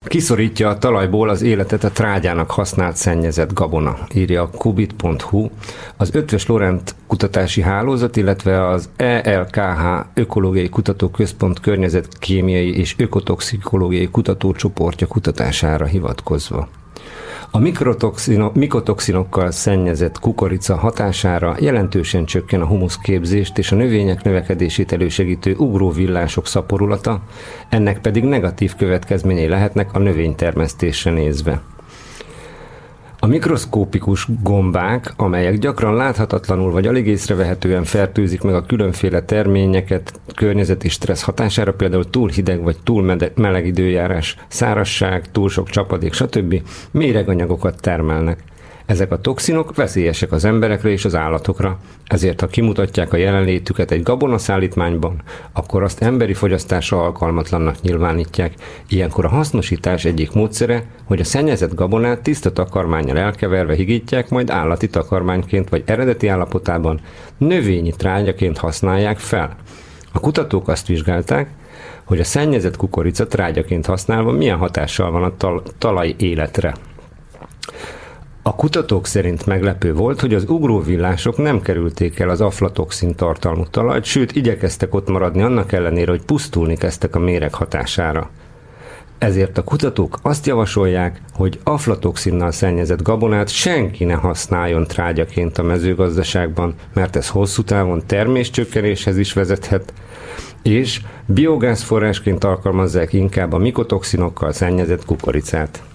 Kiszorítja a talajból az életet a trágyának használt szennyezett gabona, írja a kubit.hu, az Eötvös Loránd Kutatási Hálózat, illetve az ELKH Ökológiai Kutatóközpont környezetkémiai és ökotoxikológiai kutatócsoportja kutatására hivatkozva. A mikotoxinokkal szennyezett kukorica hatására jelentősen csökken a humuszképzést és a növények növekedését elősegítő ugróvillások szaporulata, ennek pedig negatív következményei lehetnek a növénytermesztésre nézve. A mikroszkópikus gombák, amelyek gyakran láthatatlanul vagy alig észrevehetően fertőzik meg a különféle terményeket környezeti stressz hatására, például túl hideg vagy túl meleg időjárás, szárazság, túl sok csapadék, stb. Méreganyagokat termelnek. Ezek a toxinok veszélyesek az emberekre és az állatokra, ezért ha kimutatják a jelenlétüket egy gabonaszállítmányban, akkor azt emberi fogyasztásra alkalmatlannak nyilvánítják. Ilyenkor a hasznosítás egyik módszere, hogy a szennyezett gabonát tiszta takarmánnyal elkeverve higítják, majd állati takarmányként vagy eredeti állapotában növényi trágyaként használják fel. A kutatók azt vizsgálták, hogy a szennyezett kukorica trágyaként használva milyen hatással van a talaj életre. A kutatók szerint meglepő volt, hogy az ugróvillások nem kerülték el az aflatoxin tartalmú talajt, sőt igyekeztek ott maradni annak ellenére, hogy pusztulni kezdtek a méreg hatására. Ezért a kutatók azt javasolják, hogy aflatoxinnal szennyezett gabonát senki ne használjon trágyaként a mezőgazdaságban, mert ez hosszú távon terméscsökkenéshez is vezethet, és biogázforrásként alkalmazzák inkább a mikotoxinokkal szennyezett kukoricát.